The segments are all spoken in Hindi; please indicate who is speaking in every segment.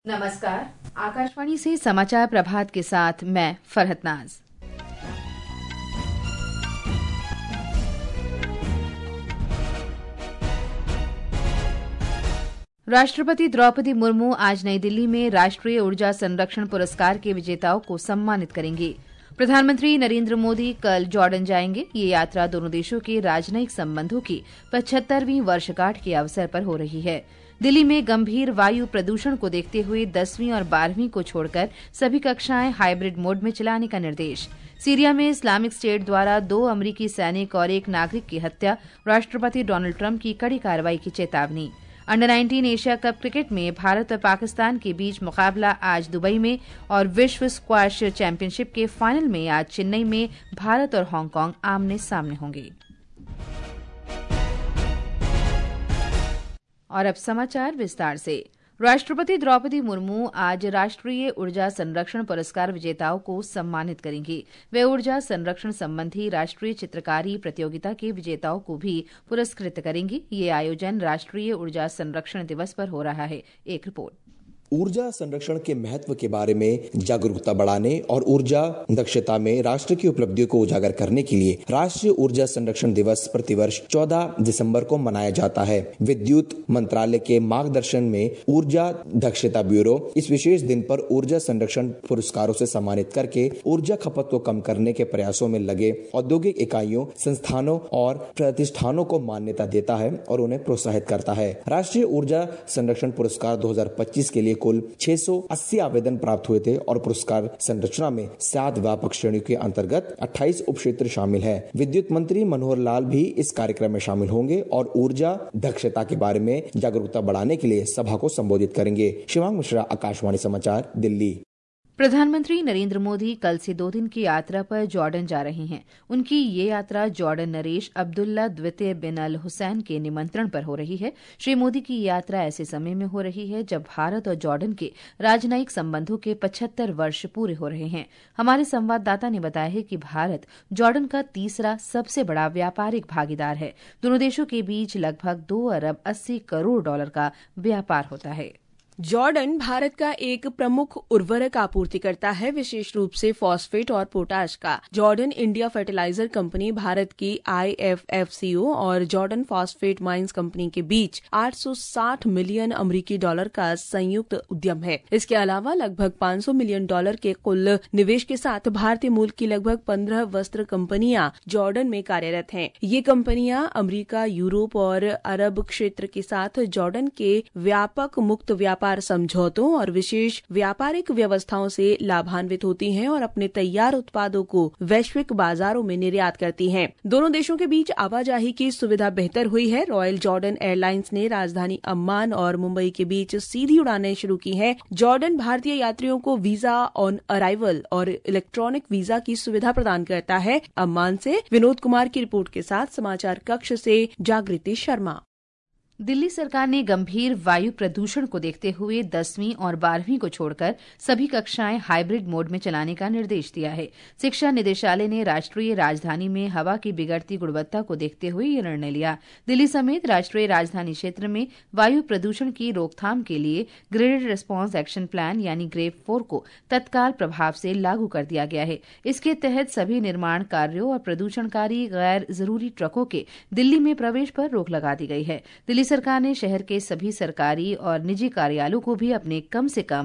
Speaker 1: नमस्कार, आकाशवाणी से समाचार प्रभात के साथ मैं फरहत नाज। राष्ट्रपति द्रौपदी मुर्मू आज नई दिल्ली में राष्ट्रीय ऊर्जा संरक्षण पुरस्कार के विजेताओं को सम्मानित करेंगे। प्रधानमंत्री नरेंद्र मोदी कल जॉर्डन जाएंगे। ये यात्रा दोनों देशों के राजनयिक संबंधों की 75वीं वर्षगांठ के अवसर पर हो रही है। दिल्ली में गंभीर वायु प्रदूषण को देखते हुए 10वीं और 12वीं को छोड़कर सभी कक्षाएं हाइब्रिड मोड में चलाने का निर्देश। सीरिया में इस्लामिक स्टेट द्वारा 2 अमरीकी सैनिक और 1 नागरिक की हत्या, राष्ट्रपति डोनाल्ड ट्रंप की कड़ी कार्रवाई की चेतावनी। अंडर 19 एशिया कप क्रिकेट में भारत और पाकिस्तान के बीच मुकाबला आज दुबई में और विश्व स्क्वैश चैंपियनशिप के फाइनल में आज चेन्नई में भारत और हांगकांग आमने सामने होंगे। और अब समाचार विस्तार से। राष्ट्रपति द्रौपदी मुर्मू आज राष्ट्रीय ऊर्जा संरक्षण पुरस्कार विजेताओं को सम्मानित करेंगी। वे ऊर्जा संरक्षण संबंधी राष्ट्रीय चित्रकारी प्रतियोगिता के विजेताओं को भी पुरस्कृत करेंगी। ये आयोजन राष्ट्रीय ऊर्जा संरक्षण दिवस पर हो रहा है। एक रिपोर्ट।
Speaker 2: ऊर्जा संरक्षण के महत्व के बारे में जागरूकता बढ़ाने और ऊर्जा दक्षता में राष्ट्र की उपलब्धियों को उजागर करने के लिए राष्ट्रीय ऊर्जा संरक्षण दिवस प्रतिवर्ष 14 दिसंबर को मनाया जाता है। विद्युत मंत्रालय के मार्गदर्शन में ऊर्जा दक्षता ब्यूरो इस विशेष दिन पर ऊर्जा संरक्षण पुरस्कारों से सम्मानित करके ऊर्जा खपत को कम करने के प्रयासों में लगे औद्योगिक इकाइयों, संस्थानों और प्रतिष्ठानों को मान्यता देता है और उन्हें प्रोत्साहित करता है। राष्ट्रीय ऊर्जा संरक्षण पुरस्कार 2025 के लिए कुल 680 आवेदन प्राप्त हुए थे और पुरस्कार संरचना में 7 व्यापक श्रेणियों के अंतर्गत 28 उपक्षेत्र शामिल है। विद्युत मंत्री मनोहर लाल भी इस कार्यक्रम में शामिल होंगे और ऊर्जा दक्षता के बारे में जागरूकता बढ़ाने के लिए सभा को संबोधित करेंगे। शिवांग मिश्रा, आकाशवाणी समाचार, दिल्ली।
Speaker 1: प्रधानमंत्री नरेंद्र मोदी कल से 2 दिन की यात्रा पर जॉर्डन जा रहे हैं। उनकी ये यात्रा जॉर्डन नरेश अब्दुल्ला द्वितीय बिन अल हुसैन के निमंत्रण पर हो रही है। श्री मोदी की यात्रा ऐसे समय में हो रही है जब भारत और जॉर्डन के राजनयिक संबंधों के 75 वर्ष पूरे हो रहे हैं। हमारे संवाददाता ने बताया है कि भारत जॉर्डन का तीसरा सबसे बड़ा व्यापारिक भागीदार है। दोनों देशों के बीच लगभग 2 अरब 80 करोड़ डॉलर का व्यापार होता है।
Speaker 3: जॉर्डन भारत का एक प्रमुख उर्वरक आपूर्तिकर्ता है, विशेष रूप से फॉस्फेट और पोटाश का। Jordan India fertiliser company Bharat की IFFCO और जॉर्डन फॉस्फेट माइंस कंपनी के बीच 860 मिलियन अमेरिकी डॉलर का संयुक्त उद्यम है। इसके अलावा लगभग 500 मिलियन डॉलर के कुल निवेश के साथ भारतीय मूल की लगभग 15 वस्त्र कंपनियां जॉर्डन में कार्यरत हैं। ये कंपनियां अमेरिका, यूरोप और अरब क्षेत्र के साथ जॉर्डन के व्यापक मुक्त व्यापार समझौतों और विशेष व्यापारिक व्यवस्थाओं से लाभान्वित होती हैं और अपने तैयार उत्पादों को वैश्विक बाजारों में निर्यात करती हैं। दोनों देशों के बीच आवाजाही की सुविधा बेहतर हुई है। रॉयल जॉर्डन एयरलाइंस ने राजधानी अम्मान और मुंबई के बीच सीधी उड़ानें शुरू की हैं। जॉर्डन भारतीय यात्रियों को वीजा ऑन अराइवल और इलेक्ट्रॉनिक वीजा की सुविधा प्रदान करता है। अम्मान से विनोद कुमार की रिपोर्ट के साथ समाचार कक्ष से जागृति शर्मा।
Speaker 1: दिल्ली सरकार ने गंभीर वायु प्रदूषण को देखते हुए 10वीं और 12वीं को छोड़कर सभी कक्षाएं हाइब्रिड मोड में चलाने का निर्देश दिया है। शिक्षा निदेशालय ने राष्ट्रीय राजधानी में हवा की बिगड़ती गुणवत्ता को देखते हुए यह निर्णय लिया। दिल्ली समेत राष्ट्रीय राजधानी क्षेत्र में वायु प्रदूषण की रोकथाम के लिए ग्रेडेड रिस्पांस एक्शन प्लान यानी ग्रेप 4 को तत्काल प्रभाव से लागू कर दिया गया है। इसके तहत सभी निर्माण कार्यों और प्रदूषणकारी गैर जरूरी ट्रकों के दिल्ली में प्रवेश पर रोक लगा दी गई है। दिल्ली सरकार ने शहर के सभी सरकारी और निजी कार्यालयों को भी अपने कम से कम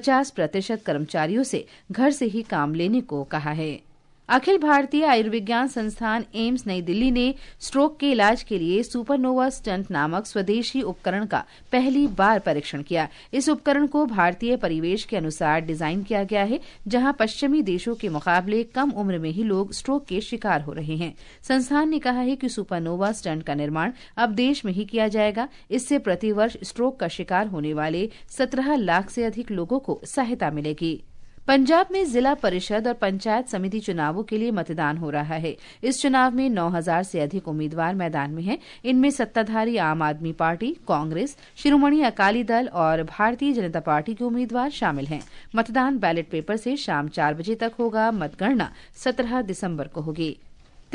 Speaker 1: 50% कर्मचारियों से घर से ही काम लेने को कहा है। अखिल भारतीय आयुर्विज्ञान संस्थान एम्स नई दिल्ली ने स्ट्रोक के इलाज के लिए सुपरनोवा स्टंट नामक स्वदेशी उपकरण का पहली बार परीक्षण किया। इस उपकरण को भारतीय परिवेश के अनुसार डिजाइन किया गया है, जहां पश्चिमी देशों के मुकाबले कम उम्र में ही लोग स्ट्रोक के शिकार हो रहे हैं। संस्थान ने कहा है कि सुपरनोवा स्टंट का निर्माण अब देश में ही किया जाएगा। इससे प्रतिवर्ष स्ट्रोक का शिकार होने वाले 17 लाख से अधिक लोगों को सहायता मिलेगी। पंजाब में जिला परिषद और पंचायत समिति चुनावों के लिए मतदान हो रहा है। इस चुनाव में 9000 से अधिक उम्मीदवार मैदान में हैं। इनमें सत्ताधारी आम आदमी पार्टी, कांग्रेस, शिरोमणि अकाली दल और भारतीय जनता पार्टी के उम्मीदवार शामिल हैं। मतदान बैलेट पेपर से शाम 4 बजे तक होगा। मतगणना 17 दिसंबर को होगी।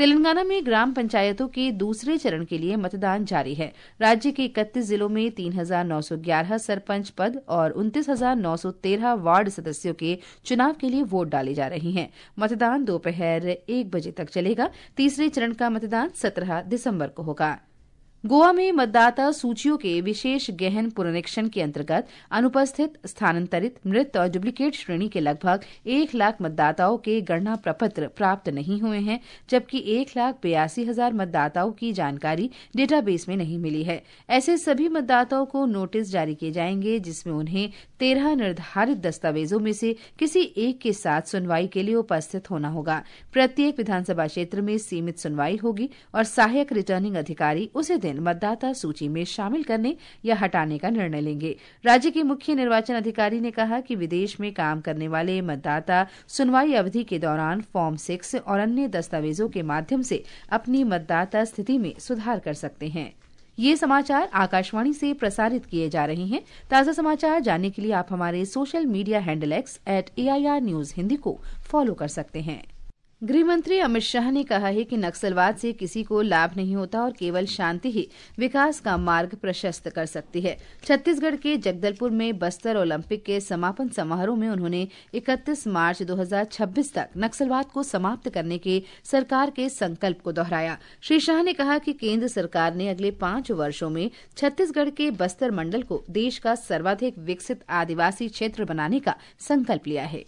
Speaker 1: तेलंगाना में ग्राम पंचायतों के दूसरे चरण के लिए मतदान जारी है। राज्य के 31 जिलों में 3,911 सरपंच पद और 29,913 वार्ड सदस्यों के चुनाव के लिए वोट डाले जा रहे हैं। मतदान दोपहर 1 बजे तक चलेगा। तीसरे चरण का मतदान 17 दिसंबर को होगा। गोवा में मतदाता सूचियों के विशेष गहन पुनरीक्षण के अंतर्गत अनुपस्थित, स्थानांतरित, मृत और डुप्लीकेट श्रेणी के लगभग 1 लाख मतदाताओं के गणना प्रपत्र प्राप्त नहीं हुए हैं, जबकि 1,82,000 मतदाताओं की जानकारी डेटाबेस में नहीं मिली है। ऐसे सभी मतदाताओं को नोटिस जारी किए जाएंगे, जिसमें उन्हें 13 निर्धारित दस्तावेजों में से किसी एक के साथ सुनवाई के लिए उपस्थित होना होगा। प्रत्येक विधानसभा क्षेत्र में सीमित सुनवाई होगी और सहायक रिटर्निंग अधिकारी उसी दिन मतदाता सूची में शामिल करने या हटाने का निर्णय लेंगे। राज्य के मुख्य निर्वाचन अधिकारी ने कहा कि विदेश में काम करने वाले मतदाता सुनवाई अवधि के दौरान फॉर्म 6 और अन्य दस्तावेजों के माध्यम से अपनी मतदाता स्थिति में सुधार कर सकते हैं। ये समाचार आकाशवाणी से प्रसारित किए जा रहे हैं। ताज़ा समाचार जानने के लिए आप हमारे social media handle @AIR News Hindi को फॉलो कर सकते हैं। गृहमंत्री अमित शाह ने कहा है कि नक्सलवाद से किसी को लाभ नहीं होता और केवल शांति ही विकास का मार्ग प्रशस्त कर सकती है। छत्तीसगढ़ के जगदलपुर में बस्तर ओलंपिक के समापन समारोह में उन्होंने 31 मार्च 2026 तक नक्सलवाद को समाप्त करने के सरकार के संकल्प को दोहराया। श्री शाह ने कहा कि केंद्र सरकार ने अगले 5 वर्षों में छत्तीसगढ़ के बस्तर मंडल को देश का सर्वाधिक विकसित आदिवासी क्षेत्र बनाने का संकल्प लिया है।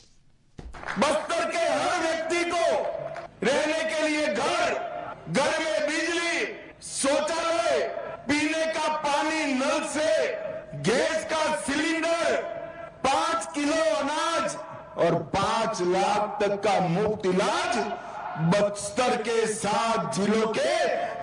Speaker 4: बस्तर के हर व्यक्ति को रहने के लिए घर में बिजली, शौचालय, पीने का पानी नल से, गैस का सिलेंडर, 5 किलो अनाज और 5 लाख तक का मुफ्त इलाज बस्तर के 7 जिलों के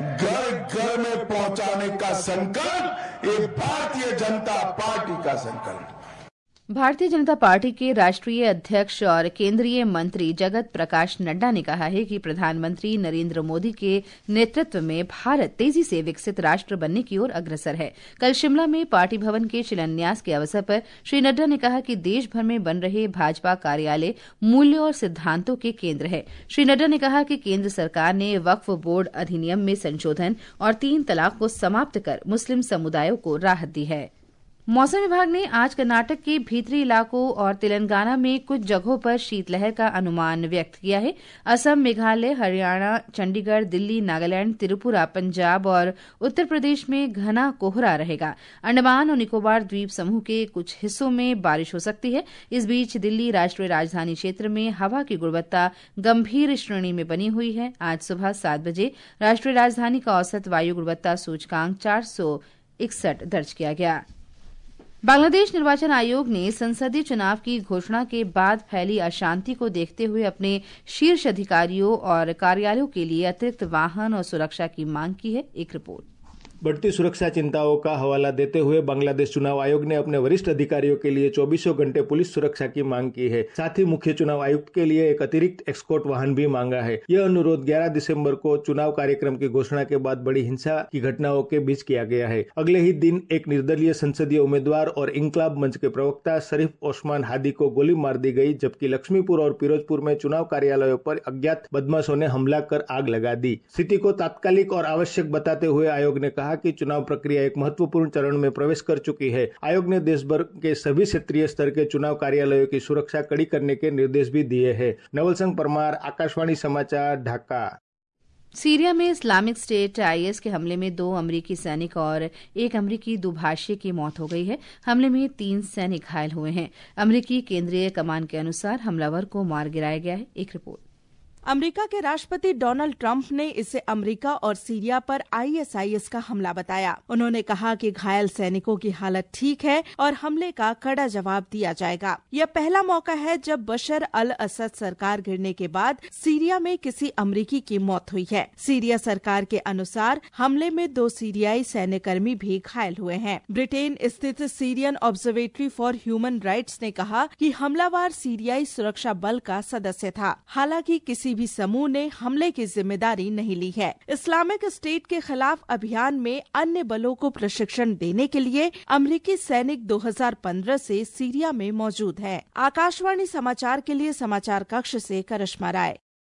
Speaker 4: घर में पहुंचाने का संकल्प ये भारतीय जनता पार्टी का संकल्प।
Speaker 1: भारतीय जनता पार्टी के राष्ट्रीय अध्यक्ष और केंद्रीय मंत्री जगत प्रकाश नड्डा ने कहा है कि प्रधानमंत्री नरेंद्र मोदी के नेतृत्व में भारत तेजी से विकसित राष्ट्र बनने की ओर अग्रसर है। कल शिमला में पार्टी भवन के शिलान्यास के अवसर पर श्री नड्डा ने कहा कि देश भर में बन रहे भाजपा कार्यालय मूल्यों और सिद्धांतों के केंद्र है। श्री नड्डा ने कहा कि केंद्र सरकार ने वक्फ बोर्ड अधिनियम में संशोधन और 3 तलाक को समाप्त कर मुस्लिम समुदायों को राहत दी है। मौसम विभाग ने आज कर्नाटक के भीतरी इलाकों और तेलंगाना में कुछ जगहों पर शीतलहर का अनुमान व्यक्त किया है। असम, मेघालय, हरियाणा, चंडीगढ़, दिल्ली, नागालैंड, त्रिपुरा, पंजाब और उत्तर प्रदेश में घना कोहरा रहेगा। अंडमान और निकोबार द्वीप समूह के कुछ हिस्सों में बारिश हो सकती है। इस बीच दिल्ली राष्ट्रीय राजधानी क्षेत्र में हवा की गुणवत्ता गंभीर श्रेणी में बनी हुई है। आज सुबह 7 बजे राष्ट्रीय राजधानी का औसत वायु गुणवत्ता सूचकांक 461 दर्ज किया गया। बांग्लादेश निर्वाचन आयोग ने संसदीय चुनाव की घोषणा के बाद फैली अशांति को देखते हुए अपने शीर्ष अधिकारियों और कार्यालयों के लिए अतिरिक्त वाहन और सुरक्षा की मांग की है। एक रिपोर्ट।
Speaker 5: बढ़ती सुरक्षा चिंताओं का हवाला देते हुए बांग्लादेश चुनाव आयोग ने अपने वरिष्ठ अधिकारियों के लिए 24 घंटे पुलिस सुरक्षा की मांग की है। साथ ही मुख्य चुनाव आयुक्त के लिए एक अतिरिक्त एस्कॉर्ट वाहन भी मांगा है। यह अनुरोध 11 दिसंबर को चुनाव कार्यक्रम की घोषणा के बाद बड़ी हिंसा की घटनाओं के बीच किया गया है। अगले ही दिन एक निर्दलीय संसदीय उम्मीदवार और इंकलाब मंच के प्रवक्ता शरीफ ओस्मान हादी को गोली मार दी गई, जबकि लक्ष्मीपुर और फिरोजपुर में चुनाव कार्यालयों पर अज्ञात बदमाशों ने हमला कर आग लगा दी। स्थिति को तात्कालिक और आवश्यक बताते हुए आयोग ने कहा कि चुनाव प्रक्रिया एक महत्वपूर्ण चरण में प्रवेश कर चुकी है। आयोग ने देश भर के सभी क्षेत्रीय स्तर के चुनाव कार्यालयों की सुरक्षा कड़ी करने के निर्देश भी दिए हैं। नवल सिंह परमार, आकाशवाणी समाचार, ढाका।
Speaker 1: सीरिया में इस्लामिक स्टेट IS के हमले में 2 अमरीकी सैनिक और 1 अमरीकी दुभाषी की मौत हो गई है। हमले में 3 सैनिक घायल हुए हैं। अमरीकी केंद्रीय कमान के अनुसार हमलावर को मार गिराया गया है। एक रिपोर्ट।
Speaker 3: अमेरिका के राष्ट्रपति डोनाल्ड ट्रंप ने इसे अमेरिका और सीरिया पर ISIS का हमला बताया। उन्होंने कहा कि घायल सैनिकों की हालत ठीक है और हमले का कड़ा जवाब दिया जाएगा। यह पहला मौका है जब बशर अल असद सरकार गिरने के बाद सीरिया में किसी अमेरिकी की मौत हुई है। सीरिया सरकार के अनुसार हमले में 2 सीरियाई सैन्यकर्मी भी घायल हुए हैं। ब्रिटेन स्थित Syrian Observatory for Human Rights ने कहा कि हमलावर सीरियाई सुरक्षा बल का सदस्य था। हालांकि किसी भी समूह ने हमले की जिम्मेदारी नहीं ली है। इस्लामिक स्टेट के खिलाफ अभियान में अन्य बलों को प्रशिक्षण देने के लिए अमेरिकी सैनिक 2015 से सीरिया में मौजूद हैं। आकाशवाणी समाचार के लिए समाचार कक्ष से करिश्मा राय।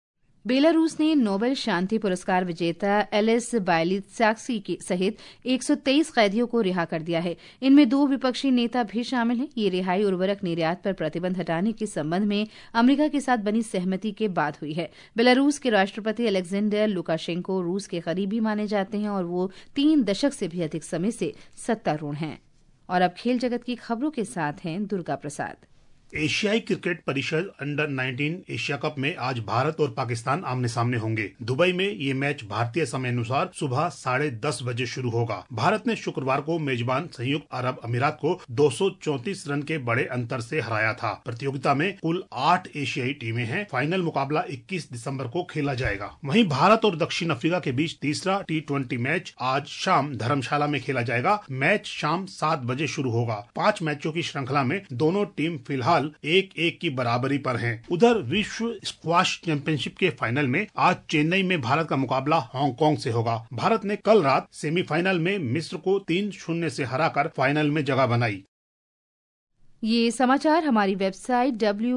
Speaker 1: बेलारूस ने नोबेल शांति पुरस्कार विजेता एलिस बायलित्साक्सी सहित 123 कैदियों को रिहा कर दिया है। इनमें 2 विपक्षी नेता भी शामिल हैं। ये रिहाई उर्वरक निर्यात पर प्रतिबंध हटाने के संबंध में अमेरिका के साथ बनी सहमति के बाद हुई है। बेलारूस के राष्ट्रपति अलेक्जेंडर लुकाशेंको रूस के करीबी माने जाते हैं और वो 3 दशक से भी अधिक समय से सत्तारूढ़ हैं। और अब खेल जगत की खबरों के साथ हैं दुर्गा प्रसाद।
Speaker 6: एशियाई क्रिकेट परिषद अंडर 19 एशिया कप में आज भारत और पाकिस्तान आमने सामने होंगे। दुबई में ये मैच भारतीय समय अनुसार सुबह 10:30 बजे शुरू होगा। भारत ने शुक्रवार को मेजबान संयुक्त अरब अमीरात को 234 रन के बड़े अंतर से हराया था। प्रतियोगिता में कुल 8 एशियाई टीमें हैं। फाइनल मुकाबला 21 दिसंबर को खेला जाएगा। वहीं भारत और दक्षिण अफ्रीका के बीच तीसरा T20 मैच आज शाम धर्मशाला में खेला जाएगा। मैच शाम 7 बजे शुरू होगा। 5 मैचों की श्रृंखला में दोनों टीम फिलहाल 1-1 की बराबरी पर हैं। उधर विश्व स्क्वाश चैंपियनशिप के फाइनल में आज चेन्नई में भारत का मुकाबला हांगकांग से होगा। भारत ने कल रात सेमीफाइनल में मिस्र को 3-0 से हराकर फाइनल में जगह बनाई।
Speaker 1: ये समाचार हमारी वेबसाइट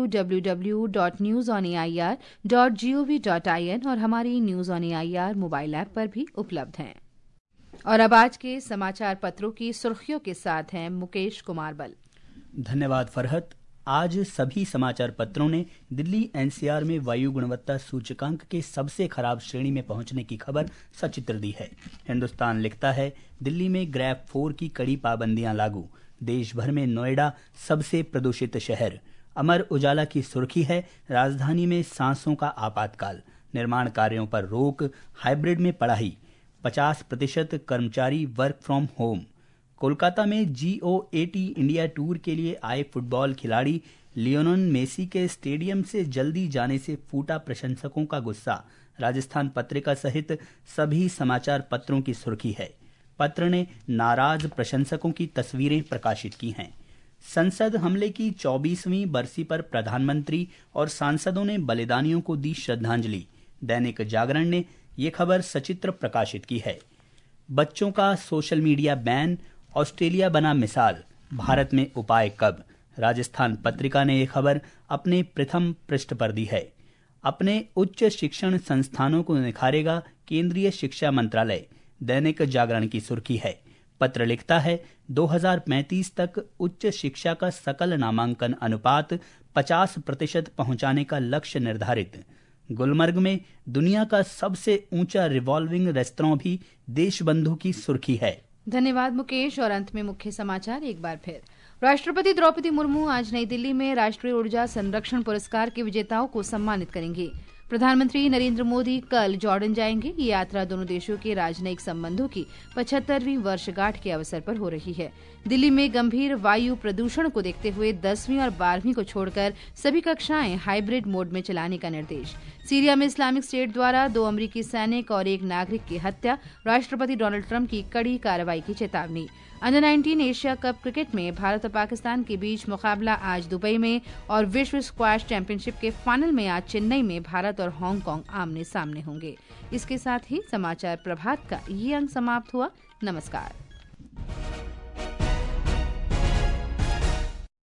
Speaker 1: www.newsonair.gov.in और हमारी news on AIR mobile app पर भी उपलब्ध हैं। और अब आज के समाचार पत्रों की सुर्खियों के साथ हैं मुकेश कुमार बल।
Speaker 7: धन्यवाद फरहत। आज सभी समाचार पत्रों ने दिल्ली एनसीआर में वायु गुणवत्ता सूचकांक के सबसे खराब श्रेणी में पहुंचने की खबर सचित्र दी है। हिंदुस्तान लिखता है, दिल्ली में ग्रेड 4 की कड़ी पाबंदियां लागू, देश भर में नोएडा सबसे प्रदूषित शहर। अमर उजाला की सुर्खी है, राजधानी में सांसों का आपातकाल, निर्माण कार्यों पर रोक, हाइब्रिड में पढ़ाई, 50% कर्मचारी वर्क फ्रॉम होम। कोलकाता में GOAT इंडिया टूर के लिए आए फुटबॉल खिलाड़ी लियोनेल मेसी के स्टेडियम से जल्दी जाने से फूटा प्रशंसकों का गुस्सा। राजस्थान पत्रिका सहित सभी समाचार पत्रों की सुर्खी है। पत्र ने नाराज प्रशंसकों की तस्वीरें प्रकाशित की हैं। संसद हमले की 24वीं बरसी पर प्रधानमंत्री और सांसदों ने बलिदानियों को दी श्रद्धांजलि। दैनिक जागरण ने ये खबर सचित्र प्रकाशित की है। बच्चों का सोशल मीडिया बैन, ऑस्ट्रेलिया बना मिसाल, भारत में उपाय कब। राजस्थान पत्रिका ने यह खबर अपने प्रथम पृष्ठ पर दी है। अपने उच्च शिक्षण संस्थानों को निखारेगा केंद्रीय शिक्षा मंत्रालय। दैनिक जागरण की सुर्खी है। पत्र लिखता है, 2035 तक उच्च शिक्षा का सकल नामांकन अनुपात 50% पहुंचाने का लक्ष्य निर्धारित। गुलमर्ग में दुनिया का सबसे ऊंचा रिवॉल्विंग रेस्तरां भी देशबंधु की सुर्खी है।
Speaker 1: धन्यवाद मुकेश। और अंत में मुख्य समाचार एक बार फिर। राष्ट्रपति द्रौपदी मुर्मू आज नई दिल्ली में राष्ट्रीय ऊर्जा संरक्षण पुरस्कार के विजेताओं को सम्मानित करेंगे। प्रधानमंत्री नरेंद्र मोदी कल जॉर्डन जाएंगे। ये यात्रा दोनों देशों के राजनयिक संबंधों की 75वीं वर्षगांठ के अवसर पर हो रही है। दिल्ली में गंभीर वायु प्रदूषण को देखते हुए 10वीं और 12वीं को छोड़कर सभी कक्षाएं हाइब्रिड मोड में चलाने का निर्देश। सीरिया में इस्लामिक स्टेट द्वारा 2 अमरीकी सैनिक और 1 नागरिक की हत्या। राष्ट्रपति डोनाल्ड ट्रंप की कड़ी कार्रवाई की चेतावनी। अंडर 19 एशिया कप क्रिकेट में भारत और पाकिस्तान के बीच मुकाबला आज दुबई में और विश्व स्क्वैश चैंपियनशिप के फाइनल में आज चेन्नई में भारत और हांगकांग आमने सामने होंगे। इसके साथ ही समाचार प्रभात का ये अंक समाप्त हुआ। नमस्कार।